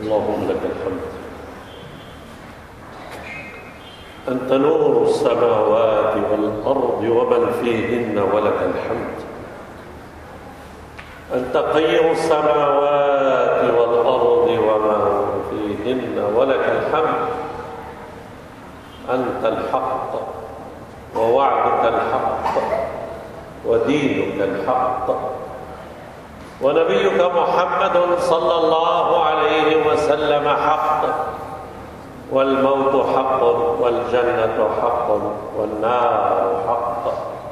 اللهم لك الحمد. أنت نور السماوات والأرض ومن فيهن ولك الحمد. أنت قيم السماوات والأرض ومن فيهن ولك الحمد. أنت الحق ووعدك الحق ودينك الحق ونبيك محمد صلى الله عليه وسلم حق، والموت حق والجنة حق والنار حق.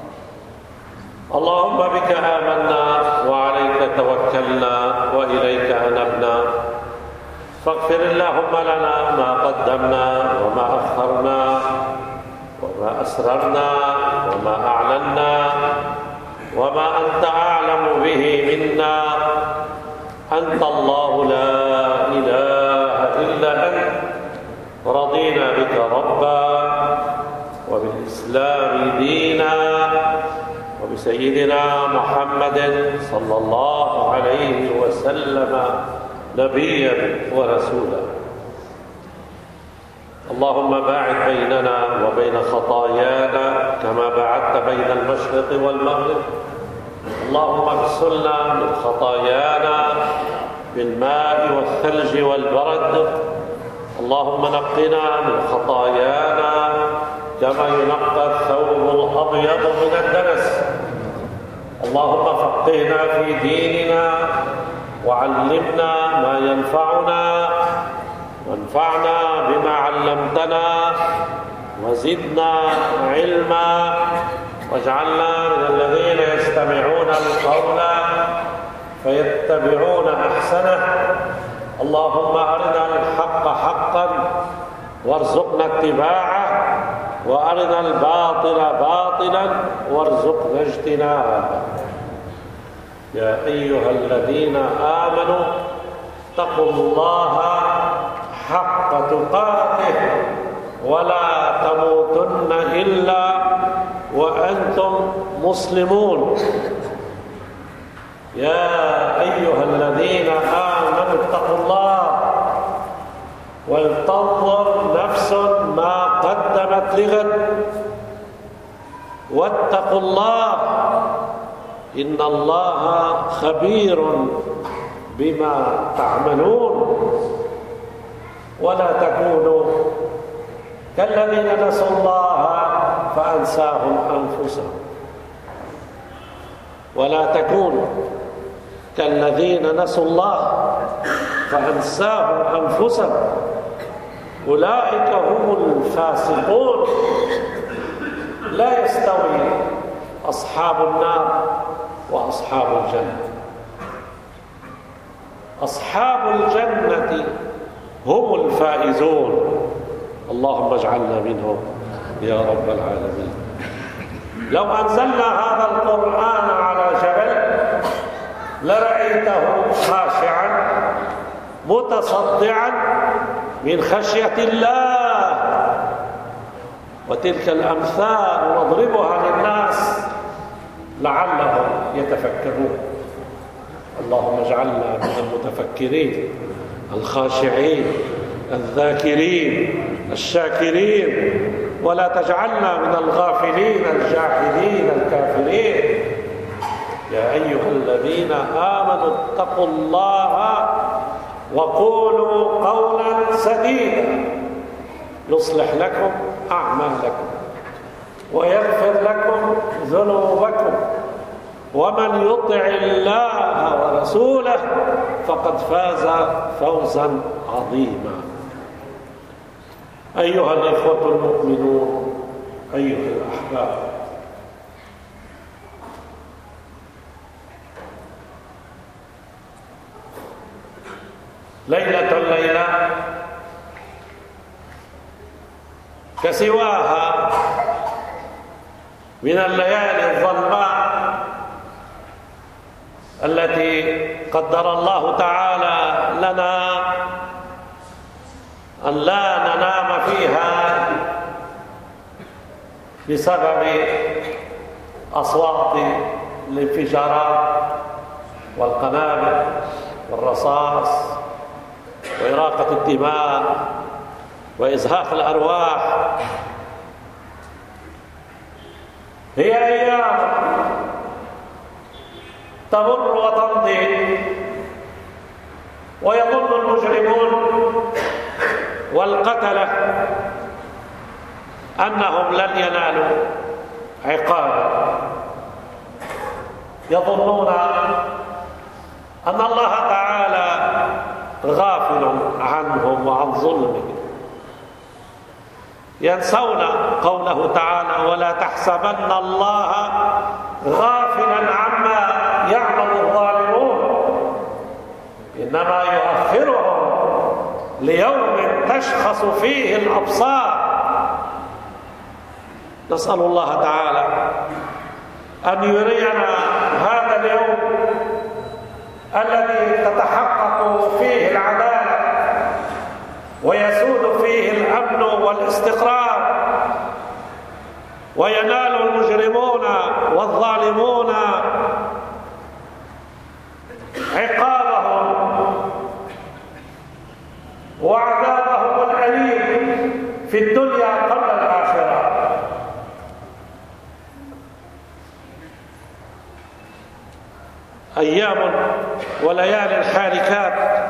اللهم بك آمنا وعليك توكلنا وإليك أنبنا، فاغفر اللهم لنا ما قدمنا وما أخرنا وما أسررنا وما أعلنا وما أنت أعلم به منا. أنت الله لا إله إلا أنت، رضينا بك ربا وبالإسلام دينا وبسيدنا محمد صلى الله عليه وسلم نبيا ورسولا. اللهم باعد بيننا وبين خطايانا كما باعدت بين المشرق والمغرب. اللهم اغسلنا من خطايانا بالماء والثلج والبرد. اللهم نقنا من خطايانا كما ينقى الثوب الأبيض من الدنس. اللهم فقهنا في ديننا وعلمنا ما ينفعنا وانفعنا بما علمتنا وزدنا علما، واجعلنا من الذين يستمعون القول فيتبعون أحسنه. اللهم أرنا الحق حقا وارزقنا اتباعه، وأرنا الباطل باطلا وارزقنا اجتنابه. يا أيها الذين آمنوا اتقوا الله حق تقاته ولا تموتن إلا وأنتم مسلمون. يا أيها الذين آمنوا اتقوا الله ولتنظر نفس ما قدمت لغد واتقوا الله إن الله خبير بما تعملون. ولا تكونوا كالذين نسوا الله فأنساهم أنفسهم. ولا تكونوا كالذين نسوا الله فأنساهم أنفسهم أولئك هم الفاسقون. لا يستوي أصحاب النار وأصحاب الجنة. أصحاب الجنة هم الفائزون. اللهم اجعلنا منهم يا رب العالمين. لو أنزلنا هذا القرآن على جبل لرأيته خاشعا متصدعا من خشية الله. وتلك الأمثال نضربها للناس لعلهم يتفكرون. اللهم اجعلنا من المتفكرين الخاشعين الذاكرين الشاكرين، ولا تجعلنا من الغافلين الجاحدين الكافرين. يا أيها الذين آمنوا اتقوا الله وقولوا قولا سديدا يصلح لكم أعمالكم ويغفر لكم ذنوبكم، ومن يطع الله ورسوله فقد فاز فوزا عظيما. أيها الإخوة المؤمنون، أيها الأحباب، ليلة الليلة كسواها من الليالي الظلماء التي قدر الله تعالى لنا أن لا ننام فيها بسبب أصوات الانفجارات والقنابل والرصاص وإراقة الدماء وإزهاق الأرواح. هي أيام تمر وتمضي، ويظن المجرمون والقتلة أنهم لن ينالوا عقابا، يظنون أن الله تعالى غافل عنهم وعن ظلمهم، ينسون قوله تعالى: ولا تحسبن الله غافلا عما يعمل الظالمون إنما يؤخرهم ليوم تشخص فيه الأبصار. نسأل الله تعالى أن يرينا هذا اليوم الذي تتحقق فيه العدالة ويسود فيه الأمن والاستقرار، وينال المجرمون والظالمون عقابهم وعذابهم الأليم في الدنيا قبل الآخرة. أيام وليال حالكات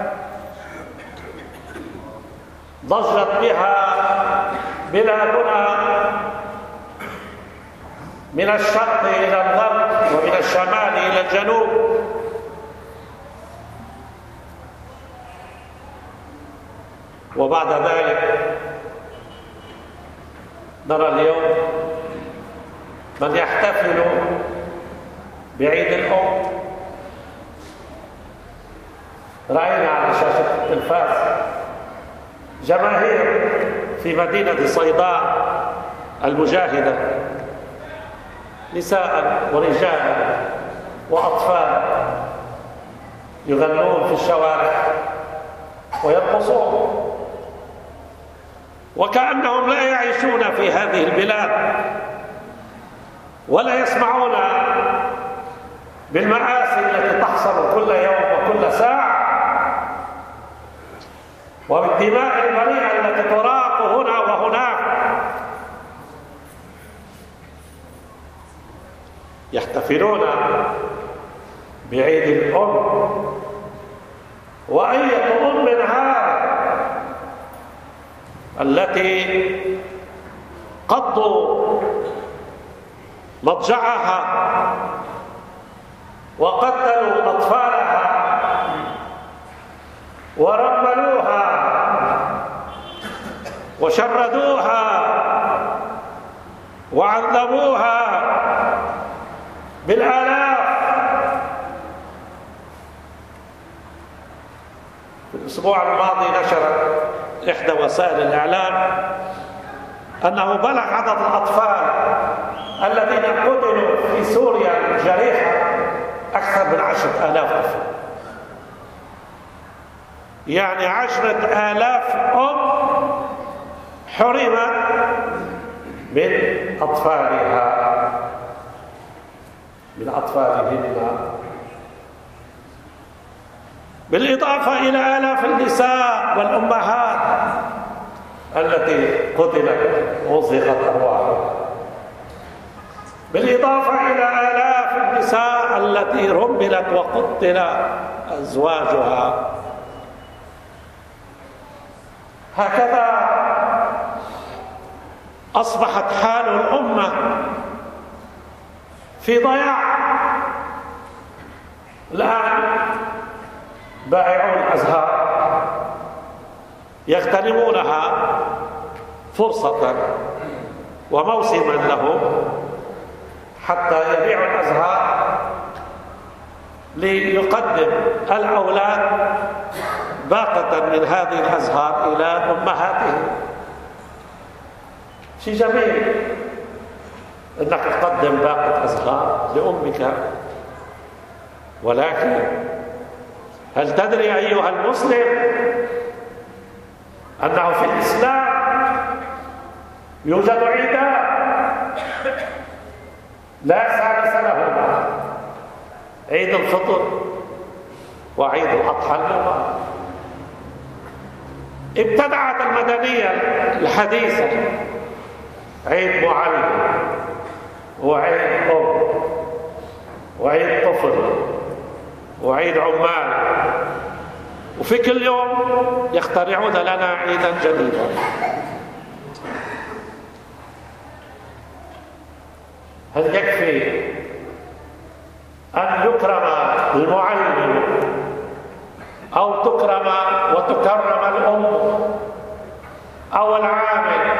ضجت بها بلادنا من الشرق إلى الغرب ومن الشمال إلى الجنوب، وبعد ذلك نرى اليوم من يحتفل بعيد الأم. رأينا على شاشة التلفاز جماهير في مدينة صيداء المجاهدة، نساء ورجال وأطفال يغنون في الشوارع ويرقصون وكأنهم لا يعيشون في هذه البلاد ولا يسمعون بالمآسي التي تحصل كل يوم وكل ساعة وبالدماء البريئة التي تراق هنا وهناك. يحتفلون بعيد الأم، وأية أم هذه التي قضوا مضجعها وقتلوا أطفالها ورملوها وشردوها وعذبوها بالآلاف. في الأسبوع الماضي نشرت إحدى وسائل الإعلام أنه بلغ عدد الأطفال الذين قتلوا في سوريا الجريحة أكثر من 10,000 طفل، يعني 10,000 أم حرمت من أطفالهن، بالإضافة إلى آلاف النساء والأمهات التي قتلت وأزهقت أرواحها، بالإضافة إلى آلاف النساء التي رملت وقتل أزواجها. هكذا أصبحت حال الأمة في ضياع. الآن بائعو الأزهار يغتنمونها فرصة وموسما لهم حتى يبيعوا الأزهار ليقدم الأولاد باقة من هذه الأزهار إلى أمهاتهم. شيء جميل أنك تقدم باقة أزهار لأمك، ولكن هل تدري أيها المسلم أنه في الإسلام يوجد عيدان لا ثالث لهما: عيد الفطر وعيد الأضحى المبارك. ابتدعت المدنية الحديثة عيد معلم وعيد أم وعيد طفل وعيد عمال، وفي كل يوم يخترعون لنا عيدا جديدا. هل يكفي أن يكرم المعلم أو تكرم وتكرم الأم أو العامل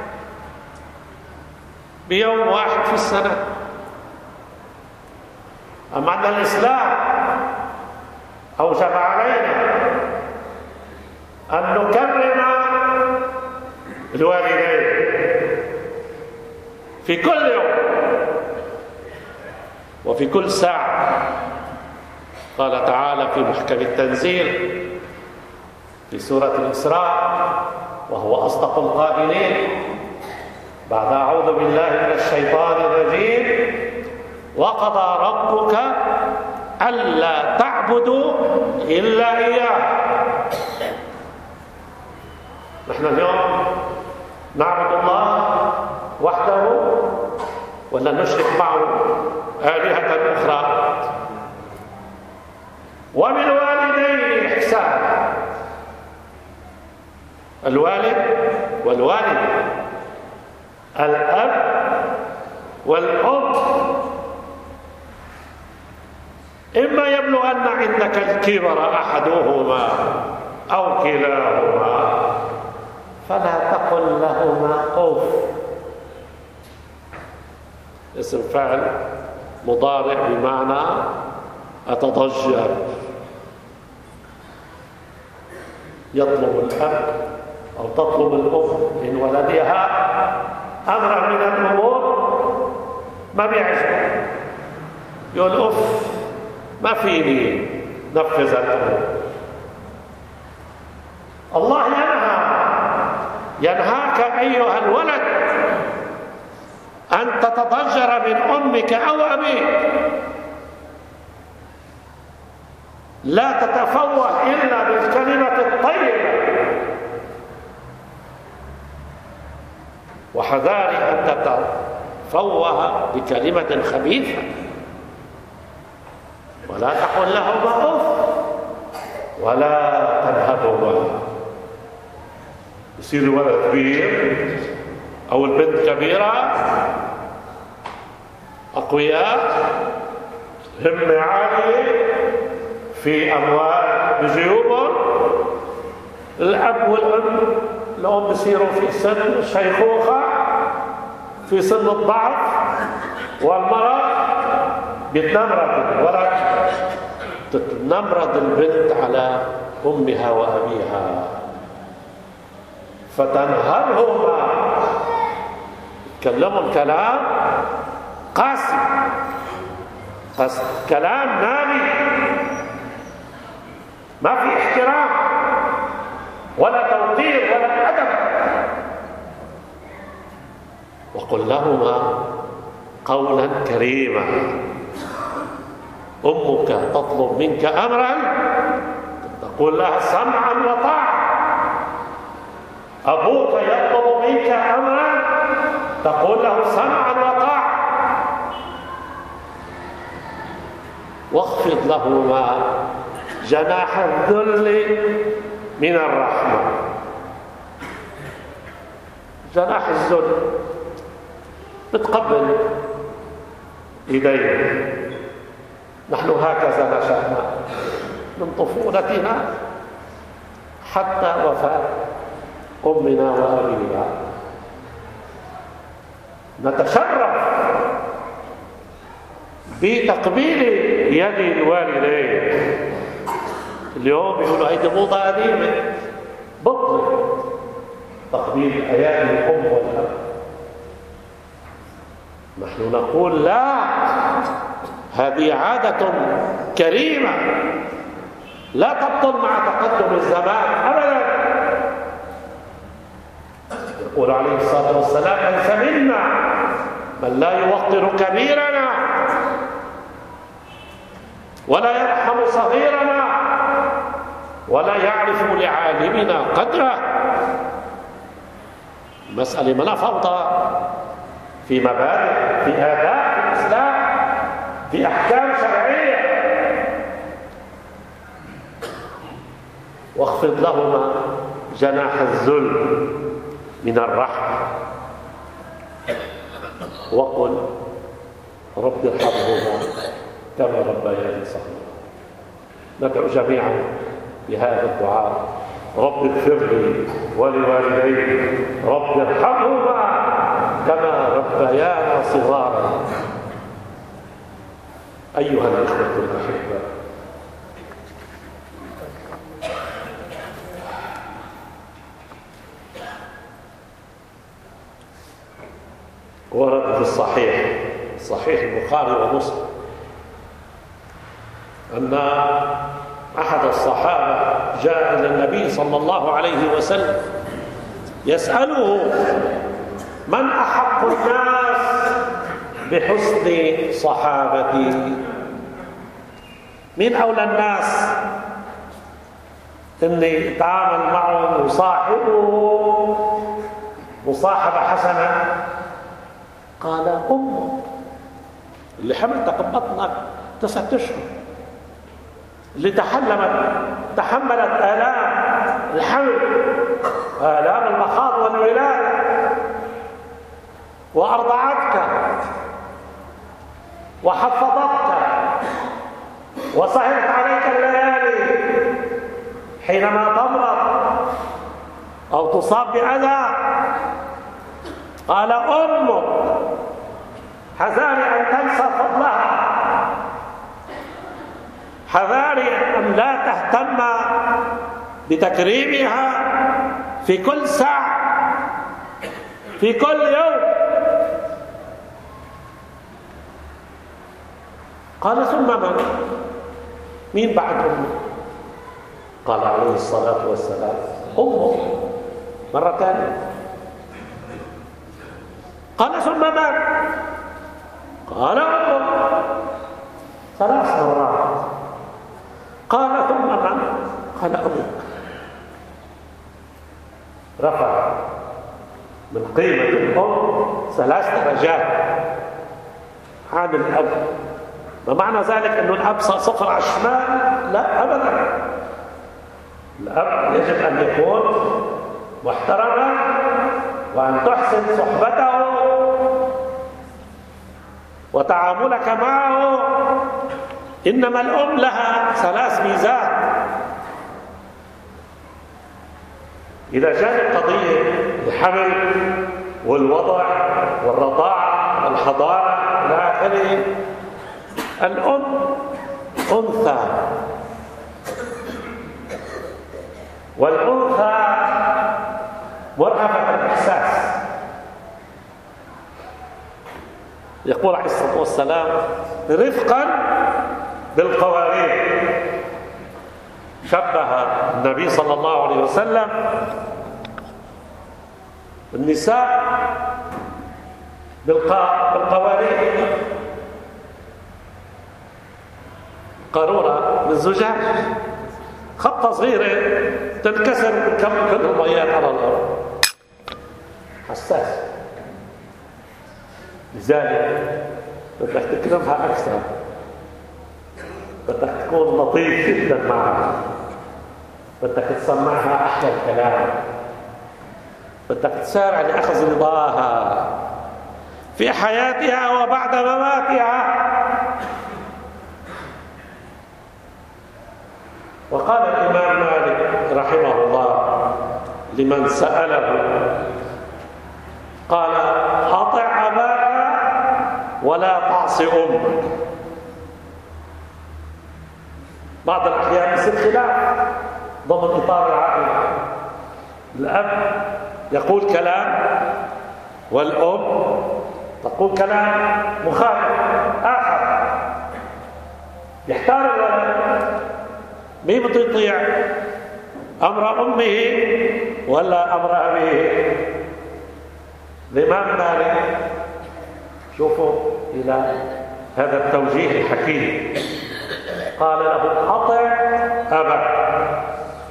بيوم واحد في السنة؟ أما أن الإسلام أوجب علينا أن نكرم الوالدين في كل يوم وفي كل ساعة. قال تعالى في محكم التنزيل في سورة الإسراء وهو أصدق القائلين بعد أعوذ بالله من الشيطان الرجيم: وقضى ربك ألا تعبدوا إلا إياه. نحن اليوم نعبد الله وحده ولا نشرك معه آلهة أخرى؟ وبالوالدين إحسانا، الوالد والوالدة، الأب والأم، إما يبلغن عندك الكبر أحدهما أو كلاهما فلا تقل لهما أف. اسم فعل مضارع بمعنى أتضجر. يطلب الأب أو تطلب الأم من ولدها أمرا من الأمور ما بيعجبه، يقول أف ما فيني نفذ الأمور. الله ينهاك أيها الولد أن تتضجر من أمك أو أبيك، لا تتفوه إلا بالكلمة الطيبة، وحذار أن تتفوه بكلمة خبيثة. ولا تقل لهما أف ولا تنهرهما. يصير الولد كبير أو البنت كبيرة أقوياء، همة عالية، في أموال بجيوبهم، الأب والأم الأم بيصيروا في سن الشيخوخة، في سن الضعف والمرض، بتنمرض الولد، تتنمرض البنت على أمها وأبيها فتنهرهما، تكلمهم كلام قاسي، كلام نابي، ما في احترام ولا توقير ولا أدب. وقل لهما قولا كريما. أمك تطلب منك أمرا تقول لها سمعا وطاعة، أبوك يطلب منك أمرا تقول له سمعا وطاعة. واخفض لهما جناح الذل من الرحمة. جناح الذل بتقبل إيديه. نحن هكذا نشأنا من طفولتنا حتى وفاة أمنا وأبينا. نتشرف بتقبيل يد الوالدين. اليوم يقولوا هيدي موضة قديمة، بطلت تقبيل أيادي الأم والأب. نحن نقول لا، هذه عادة كريمة لا تبطل مع تقدم الزمان أبدا. يقول عليه الصلاة والسلام: ليس منا من لا يوقر كبيرنا ولا يرحم صغيرنا ولا يعرف لعالمنا قدره. مسألة ما فوضى، في مبادئ، في آداب، في الإسلام، في أحكام شرعية. واخفض لهما جناح الذل من الرحمة وقل رب ارحمهما كما ربياني صغيرا. ندعو جميعا بهذا الدعاء: رب اغفر لي ولوالدي، رب ارحمهما كما ربيانا صغارا. أيها الإخوة الأحباء، ورد في صحيح البخاري ومسلم أن أحد الصحابة جاء إلى النبي صلى الله عليه وسلم يسأله: من أحق الناس بحسن صحابتي؟ من أولى الناس إني أتعامل معه وصاحبه مصاحبة حسنة؟ قال: أمك اللي حملتك ببطنك 9 أشهر، اللي تحملت آلام الحمل، آلام المخاض والولادة، وأرضعتك وحفظتك وسهرت عليك الليالي حينما تمرض أو تصاب بأذى. قال: أمك حذاري أن تنسى فضلها، حذاري أن لا تهتم بتكريمها في كل ساعة، في كل يوم. قال: ثم من؟ مين بعد أمك؟ قال عليه الصلاة والسلام: أمك. مرة ثانية قال: ثم من؟ قال: أمك. 3 مرات. قال: ثم من؟ قال: أمك. رفع من قيمة الأم 3 درجات عن الأب. ما معنى ذلك أنه الأب صفر على الشمال؟ لا أبدا. الأب يجب أن يكون محترما وأن تحسن صحبته وتعاملك معه. إنما الأم لها 3 ميزات. إذا جاءت قضية الحمل والوضع والرضاعة والحضانة إلى آخره، الأم أنثى، والأنثى مرهفة الإحساس. يقول عليه الصلاة والسلام: رفقا بالقوارير. شبه النبي صلى الله عليه وسلم النساء بالقوارير، قارورة من زجاج، خبطة صغيرة تنكسر من كل الميات على الأرض. حساس. لذلك بدك تكرمها أكثر، بدك تكون لطيف جدا معها، بدك تسمعها أحلى الكلام، بدك تسارع لأخذ رضاها في حياتها وبعد مماتها. وقال الإمام مالك رحمه الله لمن سأله، قال: أطع أباك ولا تعص أمك. بعض الأحيان يصير خلاف ضمن إطار العائلة، الأب يقول كلام والأم تقول كلام مخالف آخر، يحتار الولد مين بده يطيع، أمر أمه ولا أمر أبيه؟ الإمام مالك شوفوا إلى هذا التوجيه الحكيم، قال له: أطع أباك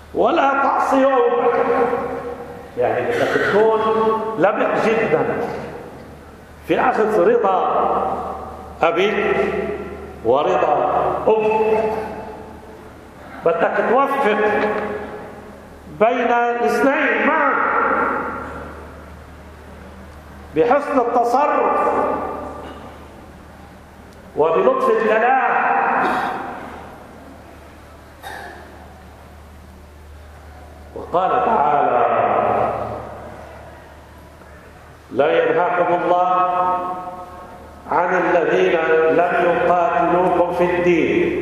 ولا تعصي أمك، يعني بدك تكون لبق جدا في أخذ رضا أبيك ورضا أمك. بدك توفق بين الاثنين معا بحسن التصرف وبلطف الكلام. وقال تعالى: لا ينهاكم الله عن الذين لم يقاتلوكم في الدين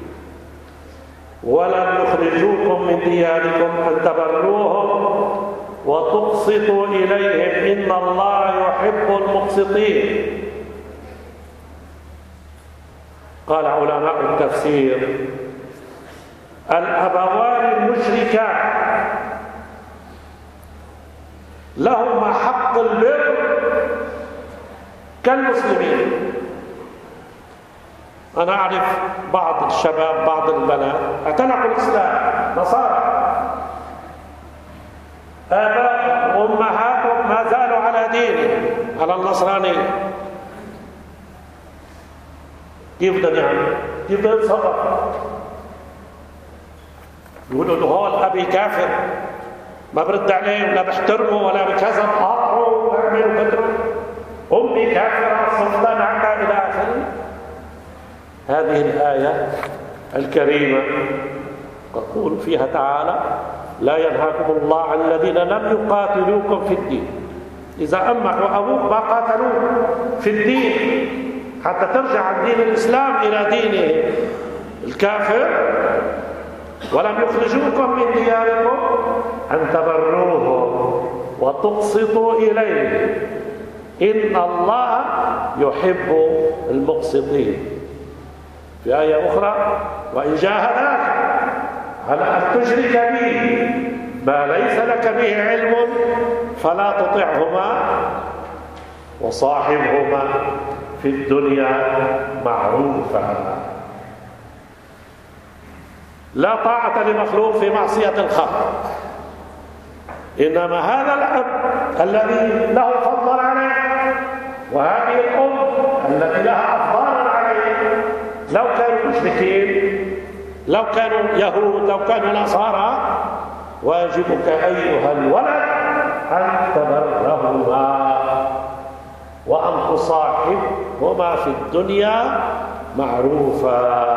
ولم يخرجوكم من دياركم أن تبروهم وتقسطوا إليهم إن الله يحب المقسطين. قال علماء التفسير: الأبوان المشركان لهما حق البر كالمسلمين. أنا أعرف بعض الشباب، بعض البنات اعتنقوا الإسلام، نصارى، آباء وأمهاتهم ما زالوا على دينهم، على النصرانية. كيف بدهم يعملوا؟ كيف بدهم يتصرفوا؟ يقولوا له هون أبي كافر، ما برد عليه ولا بحترمه ولا بكذا، بقاطعه وبعمل وبدره. أمي كافرة، السلطان عندها، إلى آخره. هذه الآية الكريمة تقول فيها تعالى: لا ينهاكم الله عن الذين لم يقاتلوكم في الدين. إذا أمك وأبوك ما قاتلوك في الدين حتى ترجع عن دين الإسلام إلى دين الكافر، ولم يخرجوكم من دياركم أن تبروهم وتقسطوا إليه إن الله يحب المقسطين. في آية أخرى: وإن جاهداك على أن تشرك به ما ليس لك به علم فلا تطعهما وصاحبهما في الدنيا معروفا. لا طاعة لمخلوق في معصية الخالق، إنما هذا الأب الذي له فضل عليه وهذه الأم التي لها أفضال عليه، لو كانوا مشركين، لو كانوا يهود، لو كانوا نصارى، واجبك أيها الولد أن تبرهما وأن تصاحبهما في الدنيا معروفا.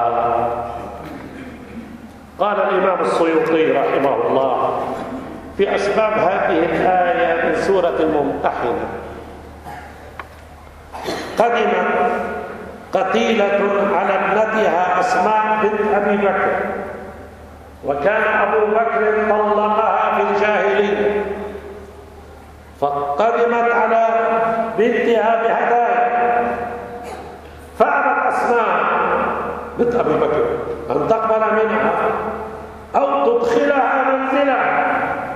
قال الإمام السيوطي رحمه الله في أسباب هذه الآية من سورة الممتحنة: قدمت قتيلة على ابنتها أسماء بنت أبي بكر، وكان أبو بكر طلقها في الجاهلية، فقدمت على بنتها بهدايا، فأبت أسماء بنت أبي بكر أن تقبل منها أو تدخلها منزلها.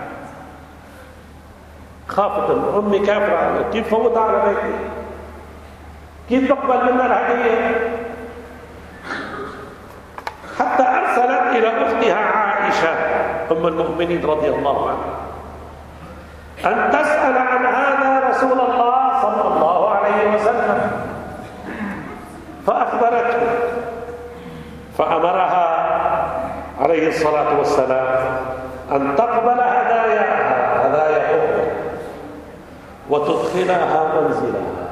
خافت أمي كافرة، كيف فوتها على بيتي؟ كيف تقبل منا الهدية؟ حتى أرسلت إلى أختها عائشة أم المؤمنين رضي الله عنها أن تسأل عن هذا رسول الله صلى الله عليه وسلم، فأخبرته، فأمرها عليه الصلاة والسلام أن تقبل هداياها، هدايا أمها، وتدخلها منزلها.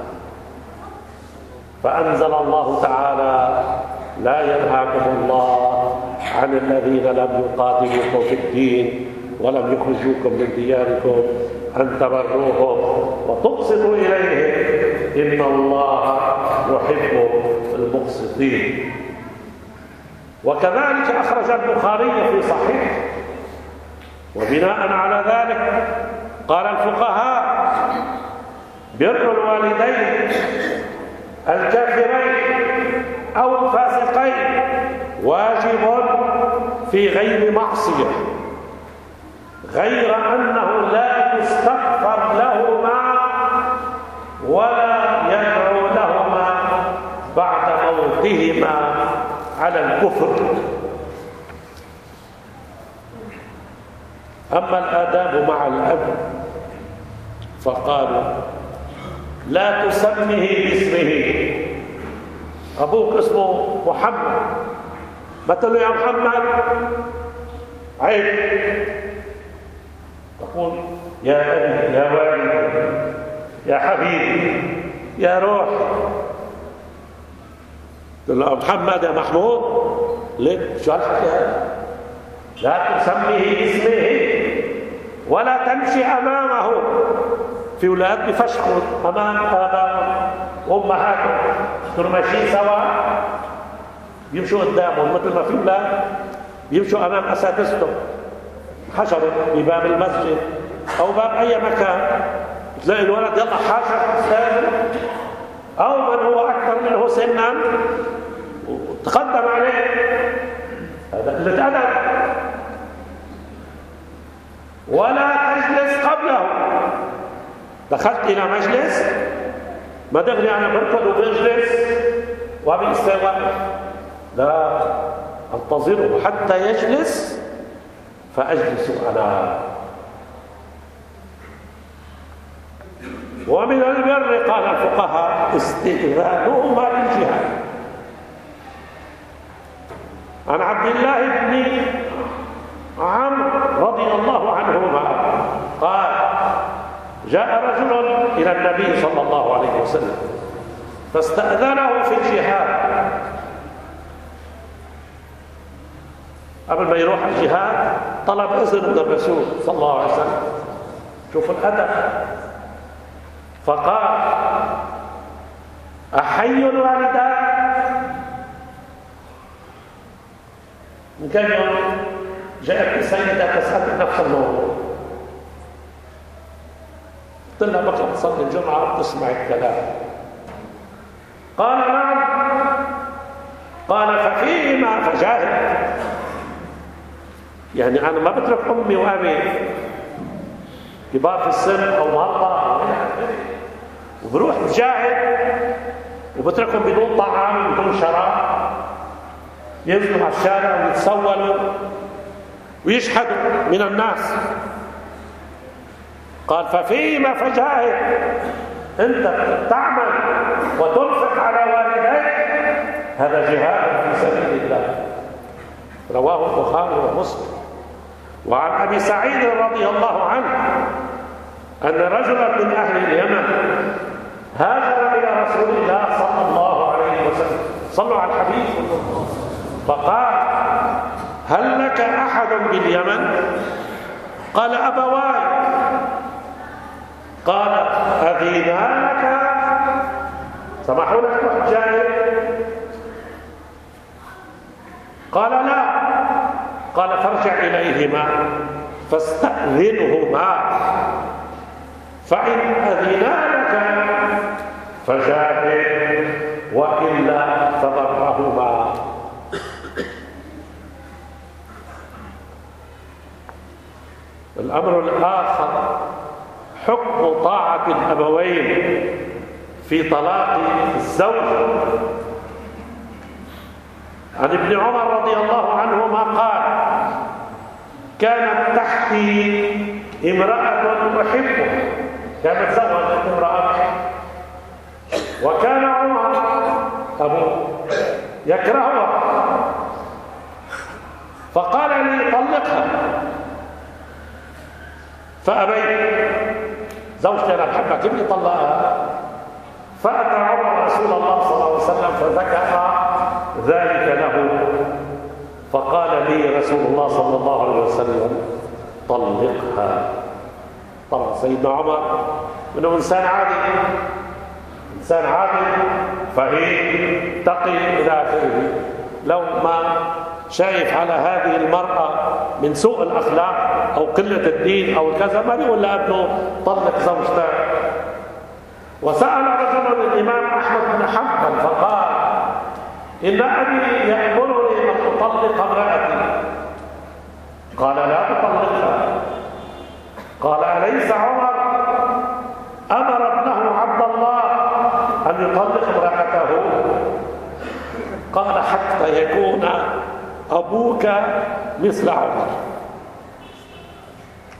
فأنزل الله تعالى: لا ينهاكم الله عن الذين لم يقاتلوكم في الدين ولم يخرجوكم من دياركم أن تبروهم وتقسطوا إليهم إن الله يحب المقسطين. وكذلك أخرج البخاري في صحيح. وبناء على ذلك قال الفقهاء: بر الوالدين الكافرين أو الفاسقين واجب في غير معصية، غير أنه لا يستغفر لهما ولا يدعو لهما بعد موتهما على الكفر. أما الآداب مع الأب فقالوا لا تسمه باسمه. أبوك اسمه محمد، ما تقول له يا محمد، عيب. تقول يا أبي، يا والدي، يا حبيبي، يا روح. تقول له محمد يا محمود، ليه؟ شو هالحكي هذا؟ لا تسميه باسمه ولا تمشي أمامه. في أولاد بفشخوا أمام آبائهم وأمهاتهم، كانوا ماشيين سوا يمشوا قدامهم، مثل ما في أولاد يمشوا أمام أساتذتهم، حشروا بباب المسجد أو باب أي مكان، تلاقي الولد يلا حاشر أستاذه أو من هو أكثر منه سنا وتقدم عليه. هذا قلة أدب. ولا تجلس قبله. دخلت إلى مجلس ما دغري أنا بركض وبجلس وباستواء، لا، انتظره حتى يجلس فأجلس أنا. ومن البر قال الفقهاء استئذانهما للجهاد. عن عبد الله بن عمرو رضي الله عنهما قال جاء رجل إلى النبي صلى الله عليه وسلم فاستأذنه في الجهاد. قبل ما يروح الجهاد طلب إذن من الرسول صلى الله عليه وسلم. شوفوا الأدب. فقال أحي الوالدان؟ من كم يوم جاءت سيدة تسأل نفس الموضوع، قلت لها بقى تصلي الجمعة وتسمع الكلام. قال نعم. قال ففيهما فجاهد. يعني أنا ما بترك أمي وأبي كبار في السن أو مرضى وبروح بجاهد وبتركهم بدون طعام بدون شراب، ينزلوا على الشارع ويتسولوا ويشحدوا من الناس. قال ففيما فجاهد. انت تعمل وتنفق على والديك، هذا جهاد في سبيل الله. رواه البخاري ومسلم. وعن ابي سعيد رضي الله عنه ان رجلا من اهل اليمن هاجر الى رسول الله صلى الله عليه وسلم، صلوا على الحبيب، فقال هل لك احد باليمن؟ قال ابواي. قال اذينا لك؟ سمحوا لك تروح جاهد؟ قال لا. قال فارجع اليهما فاستأذنهما، فإن أذنا لك فجاهد وإلا فضرهما. الأمر الآخر حكم طاعة الأبوين في طلاق الزوج. عن ابن عمر رضي الله عنهما قال كانت تحتي امرأة أحبها، كانت زوجت امرأة، وكان عمر أبوه يكرهها، فقال لي طلقها فأبيت. زوجتي أنا بحبها، كيف لي طلقها؟ فأتى عمر رسول الله صلى الله عليه وسلم فذكر ذلك له، فقال لي رسول الله صلى الله عليه وسلم طلقها. طبعا سيدنا عمر انه انسان عادل، انسان عادل فهي تقي الى اخره. لو ما شايف على هذه المرأة من سوء الأخلاق أو قلة الدين أو كذا ما يقول لابنه طلق زوجتك. وسأل رجل الإمام أحمد بن حنبل فقال إن أبي يأمرني أن أطلق امرأتي. قال لا تطلقها. قال أليس عمر أمر ابنه عبد الله أن يطلق امرأته؟ قال حتى يكون أبوك مثل عمر.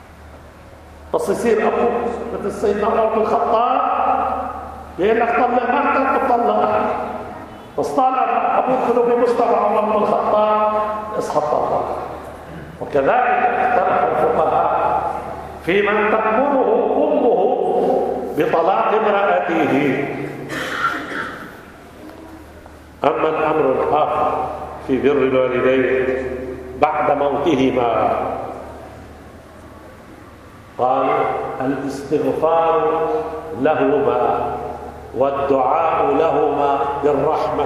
بس يصير أبوك مثل سيدنا عمر بن الخطاب بيقول لك طلق مرتك وطلق أهلك، بس طالما أبوك كله بمستوى عمر بن الخطاب اصحى طلق. وكذلك اختلف الفقهاء في من تأمره أمه بطلاق امرأته. أما الأمر الآخر في بر الوالدين بعد موتهما، قال الاستغفار لهما والدعاء لهما بالرحمة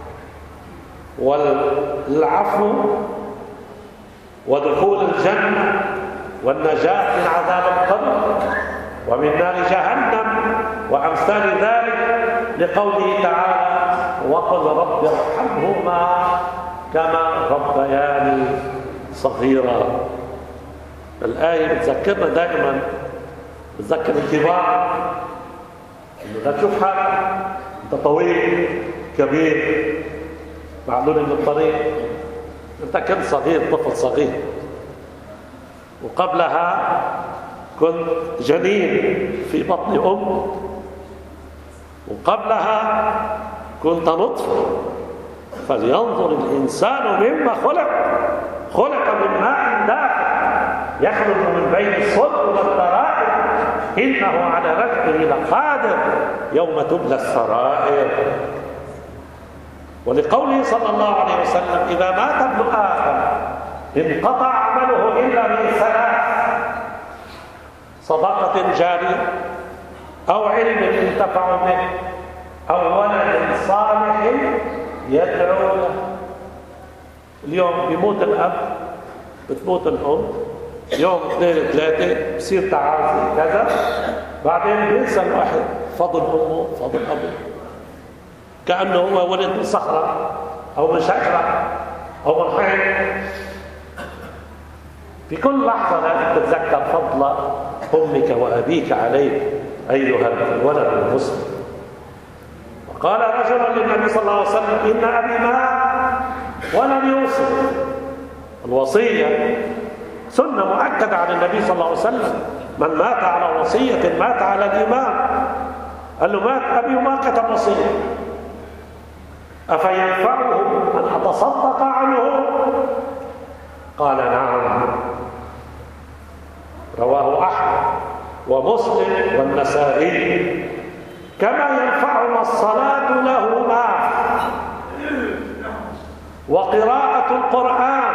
والعفو ودخول الجنة والنجاة من عذاب القبر ومن نار جهنم وأمثال ذلك، لقوله تعالى وقل رب ارحمهما كما ربياني صغيرا. الآية بتذكرنا دائما، بتذكر الكبار إنه لا تشوف حالك أنت طويل كبير معلول من الطريق، أنت كنت صغير، طفل صغير، وقبلها كنت جنين في بطن أم، وقبلها كنت نطفة. فلينظر الإنسان مما خلق من ماء دافق يخرج من بين الصلب والترائب إنه على رجعه لقادر يوم تبلى السرائر. ولقوله صلى الله عليه وسلم إذا مات ابن آدم انقطع عمله إلا من ثلاث: صدقة جارية أو علم ينتفع به أو ولد صالح يدعو له. اليوم بيموت الأب، بتموت الأم، يوم 2 3 بصير تعازي كذا، بعدين بينسى الواحد فضل أمه فضل أبوه، كأنه هو ولد من صخرة أو من شجرة أو من حيط. في كل لحظة لازم تتذكر فضل أمك وأبيك عليك أيها الولد المسلم. وقال رجل للنبي صلى الله عليه وسلم إن أبي مات ولم يوصي. الوصية سنة مؤكدة عن النبي صلى الله عليه وسلم، من مات على وصية مات على الإيمان. قال له مات أبي وما كتب وصية، أفينفعه أن أتصدق عنه؟ قال نعم. رواه أحمد ومسلم والنسائي. كما ينفعنا الصلاة لهما وقراءة القرآن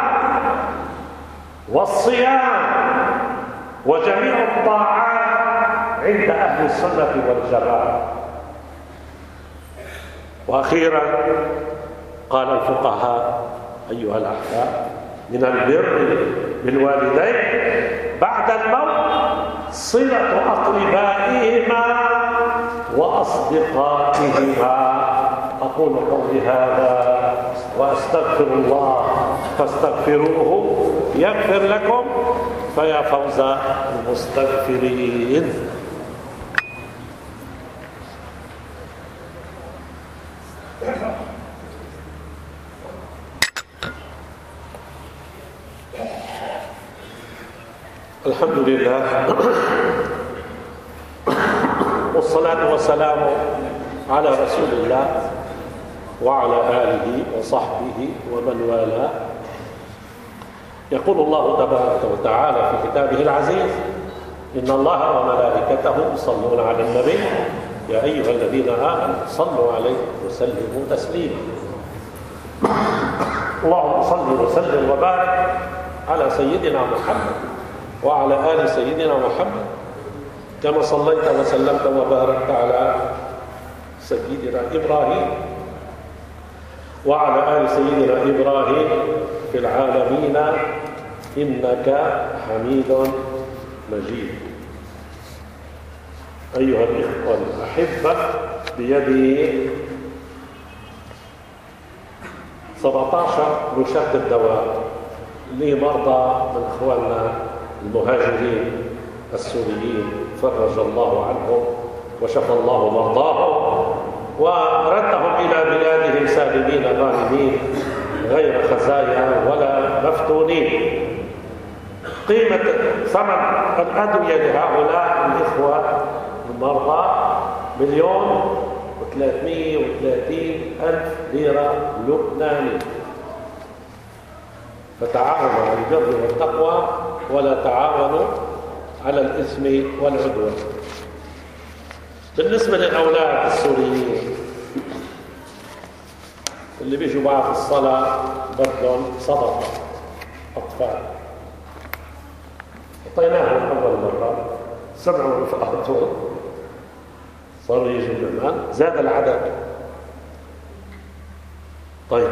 والصيام وجميع الطاعات عند أهل السنة والجماعة. وأخيرا قال الفقهاء أيها الأحباب من البر بالوالدين بعد الموت صلة أقربائهما وأصدقائهما. أقول قولي هذا وأستغفر الله فاستغفروه يغفر لكم، فيا فوز المستغفرين. الحمد لله والصلاة والسلام على رسول الله وعلى آله وصحبه ومن والاه. يقول الله تبارك وتعالى في كتابه العزيز إن الله وملائكته يصلون على النبي يا أيها الذين آمنوا صلوا عليه وسلموا تسليما. اللهم صل وسلم وبارك على سيدنا محمد وعلى آل سيدنا محمد كما صليت وسلمت وباركت على سيدنا إبراهيم وعلى آل سيدنا إبراهيم في العالمين إنك حميد مجيد. أيها الإخوة الأحبة، بيدي 17 روشتة دواء لمرضى من إخواننا المهاجرين السوريين، فرج الله عنهم وشفى الله مرضاهم وردهم إلى بلادهم سالمين غانمين غير خزايا ولا مفتونين. قيمة ثمن الأدوية لهؤلاء الإخوة المرضى 1,330,000 ليرة لبنانية. فتعاونوا على البر والتقوى ولا تعاونوا على الإثم والعدوان. بالنسبة للأولاد السوريين اللي بيجوا بعد الصلاة بدهم صدقة أطفال، أعطيناهم أول مرة، سمعوا رفقاتهم صاروا يجوا كمان، زاد العدد. طيب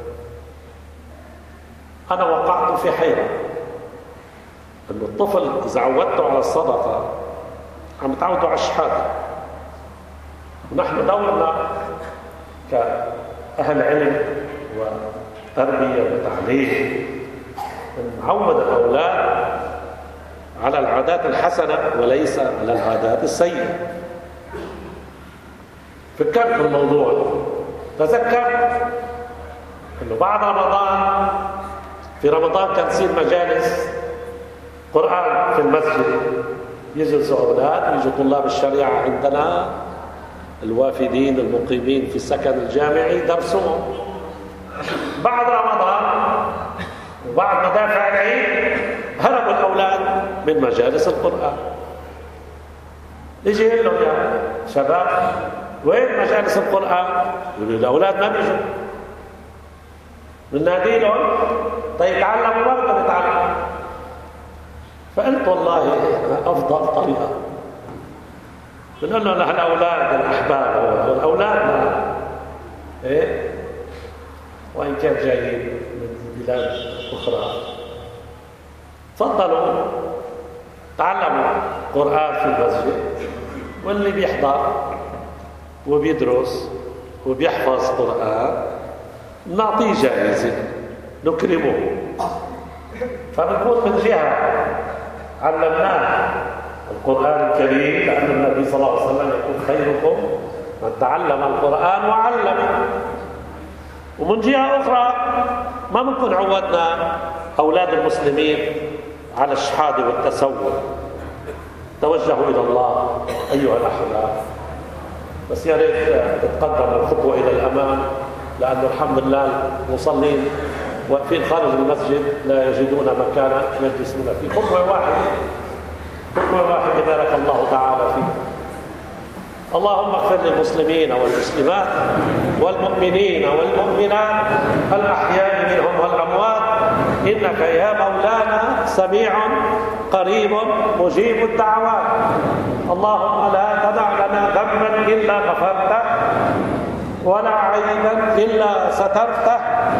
أنا وقعت في حيرة أن الطفل إذا عودته على الصدقة عم تعودوا على الشحاتة. ونحن دورنا كأهل علم وتربية وتعليم أن نعود الأولاد على العادات الحسنة وليس على العادات السيئة. فكرت بالموضوع، تذكرت أنه بعد رمضان، في رمضان كان تصير مجالس قرآن في المسجد، يجلسوا أولاد ويجوا طلاب الشريعة عندنا الوافدين المقيمين في السكن الجامعي درسوهم. بعد رمضان وبعد مدافع العيد هربوا الأولاد من مجالس القرآن. يجي يقول لهم يا شباب وين مجالس القرآن؟ يقولوا الأولاد ما بيجوا. بننادي لهم طيب تعلموا برضه بتعلموا. فقلت والله أفضل طريقة بنقول لهم الأولاد الأحباب والأولاد إيه؟ وإن كان جايين من بلاد أخرى تفضلوا تعلموا قرآن في المسجد، واللي بيحضر وبيدرس وبيحفظ قرآن نعطيه جائزة نكرمه. فبنقول من جهة علمناه القرآن الكريم، لأن النبي صلى الله عليه وسلم يقول خيركم من تعلم القرآن وعلمه. ومن جهة أخرى ما ممكن عودنا أولاد المسلمين على الشحاذ والتسول. توجهوا إلى الله أيها الأحباب، بس يا ريت تتقدم الخطوة إلى الأمام، لأنه الحمد لله المصلين واقفين خارج المسجد لا يجدون مكانا يجلسون فيه. خطوة واحدة بارك الله تعالى فيه. اللهم اغفر للمسلمين والمسلمات والمؤمنين والمؤمنات الأحياء منهم والأموات، إنك يا مولانا سميع قريب مجيب الدعوات. اللهم لا تدع لنا ذنبا إلا غفرته، ولا عيبا إلا سترته،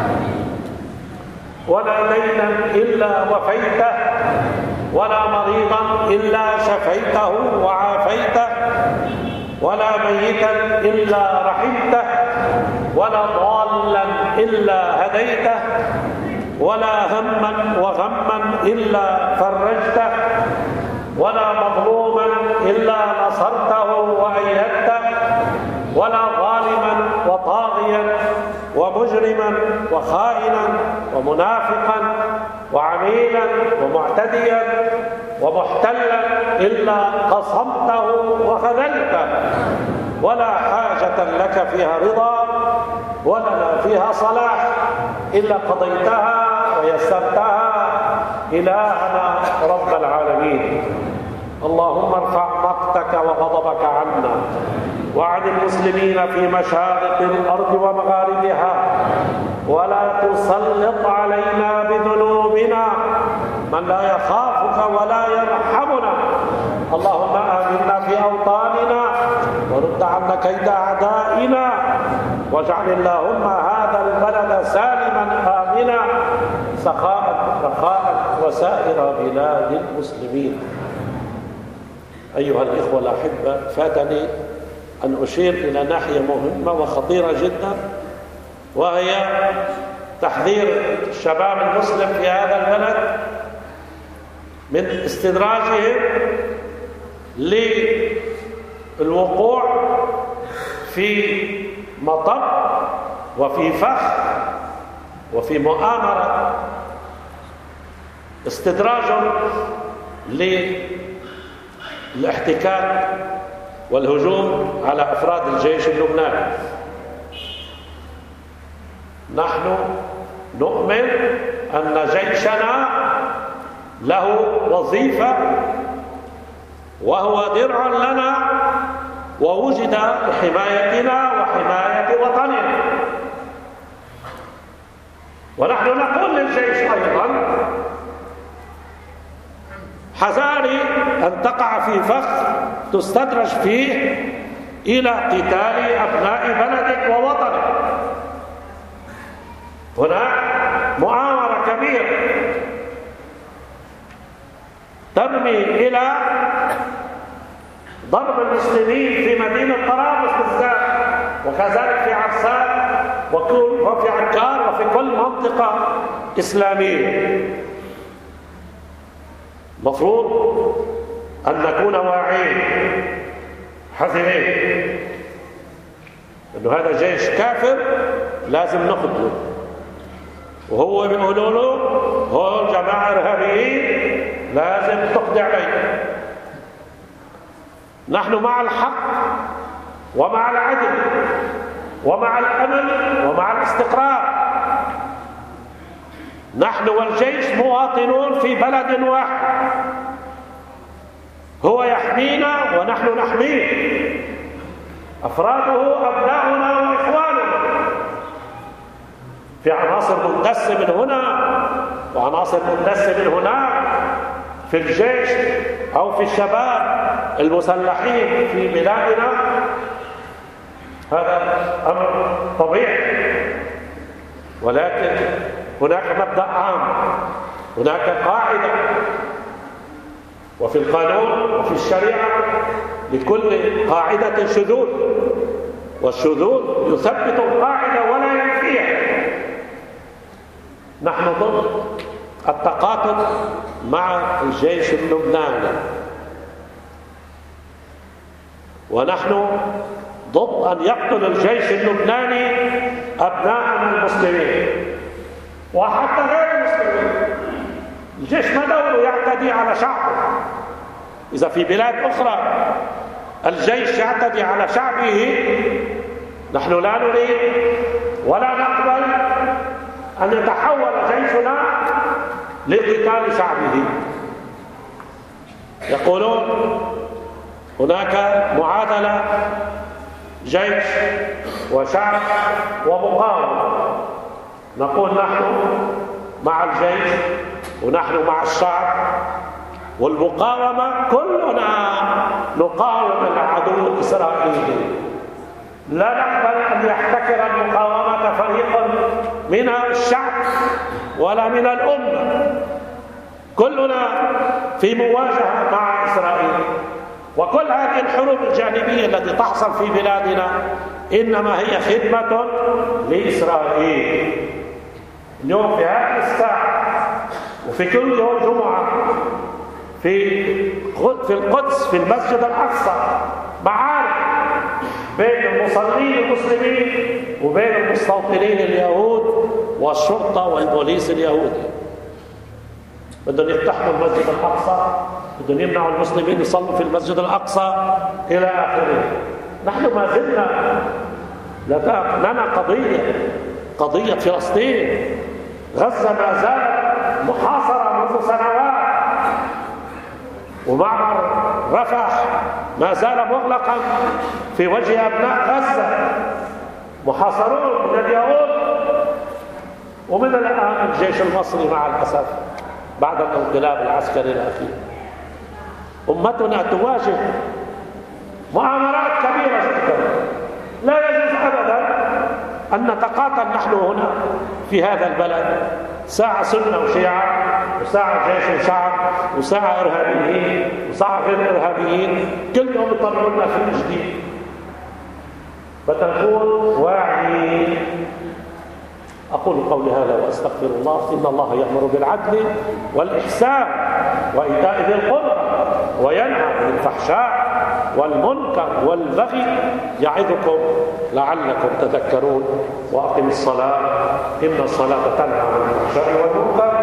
ولا دينا إلا وفيته، ولا مريضا إلا شفيته وعافيته، ولا ميتا إلا رحمته، ولا ضالا إلا هديته، ولا هما وغما إلا فرجته، ولا مظلوما إلا نصرته وأيدته، ولا ظالما وطاغيا ومجرما وخائنا ومنافقا وعميلا ومعتديا ومحتلا إلا قصمته وخذلته. ولا حاجة لك فيها رضا ولنا فيها صلاح إلا قضيتها ويسرتها إلهنا رب العالمين. اللهم ارفع مقتك وغضبك عنا وعن المسلمين في مشارق الأرض ومغاربها، ولا تسلط علينا بذنوبنا من لا يخافك ولا يرحمنا. اللهم آمنا في أوطاننا ورد عنا كيد أعدائنا، واجعل اللهم هذا البلد سالما آمنا سخاء رخاء وسائر بلاد المسلمين. أيها الإخوة الأحبة، فاتني أن أشير إلى ناحية مهمة وخطيرة جدا، وهي تحذير الشباب المسلم في هذا البلد من استدراجهم للوقوع في مطب وفي فخ وفي مؤامرة استدراج للاحتكاك والهجوم على أفراد الجيش اللبناني. نحن نؤمن أن جيشنا له وظيفة وهو درع لنا ووجد لحمايتنا وحماية وطننا. ونحن نقول للجيش أيضا حذاري أن تقع في فخ تستدرج فيه إلى قتال أبناء بلدك ووطنك. هناك مؤامرة كبيرة ترمي إلى ضرب المسلمين في مدينة طرابلس بالذات، وكذلك في عرسات وفي عكار وفي كل منطقة إسلامية. مفروض أن نكون واعين حذرين أنه هذا جيش كافر لازم نقتله، وهو بيقولوا له هو جماعة إرهابيين لازم تقضي عليهم. نحن مع الحق ومع العدل ومع الأمن ومع الاستقرار. نحن والجيش مواطنون في بلد واحد، هو يحمينا ونحن نحميه، أفراده أبناؤنا وإخواننا. في عناصر مندسة من هنا وعناصر مندسة من هناك في الجيش أو في الشباب المسلحين في بلادنا. هذا أمر طبيعي، ولكن هناك مبدأ عام، هناك قاعدة، وفي القانون وفي الشريعة لكل قاعدة شذوذ، والشذوذ يثبت القاعدة ولا ينفيها. نحن ضد التقاتل مع الجيش اللبناني، ونحن ضد أن يقتل الجيش اللبناني أبناءنا المسلمين وحتى غير المسلمين. الجيش ما دوره يعتدي على شعبه. إذا في بلاد أخرى الجيش يعتدي على شعبه، نحن لا نريد ولا نقبل أن يتحول جيشنا لقتال شعبه. يقولون هناك معادلة جيش وشعب ومقاومة. نقول نحن مع الجيش ونحن مع الشعب، والمقاومة كلنا نقاوم العدو الإسرائيلي. لا نقبل أن يحتكر المقاومة فريق من الشعب ولا من الأمة. كلنا في مواجهة مع إسرائيل، وكل هذه الحروب الجانبية التي تحصل في بلادنا إنما هي خدمة لإسرائيل. اليوم في هذه الساعة وفي كل يوم جمعة في القدس في المسجد الأقصى معارك بين المصلين المسلمين وبين المستوطنين اليهود والشرطة والبوليس اليهودي. بدهم يفتحوا المسجد الأقصى، بدهم يمنعوا المسلمين يصلوا في المسجد الأقصى إلى آخره. نحن ما زلنا لنا قضية فلسطين. غزة ما زالت محاصرة منذ سنوات، ومعبر رفح ما زال مغلقا في وجه أبناء غزة، محاصرون من اليهود ومن الآن الجيش المصري مع الأسف بعد الانقلاب العسكري الأخير. أمتنا تواجه مؤامرات كبيرة جدا. لا يجوز أبدا أن نتقاتل نحن هنا في هذا البلد، ساعة سنة وشيعة، وساعة جيش وشعب، وساعة إرهابيين، وساعة غير إرهابيين، كل يوم يطلعوا لنا فيلم جديد. فتكون واعيين. أقول قولي هذا وأستغفر الله. إن الله يأمر بالعدل والإحسان وإيتاء ذي القربى وينهى عن الفحشاء والمنكر والبغي يعظكم لعلكم تذكرون. وأقم الصلاة إن الصلاة تنهى عن الفحشاء والمنكر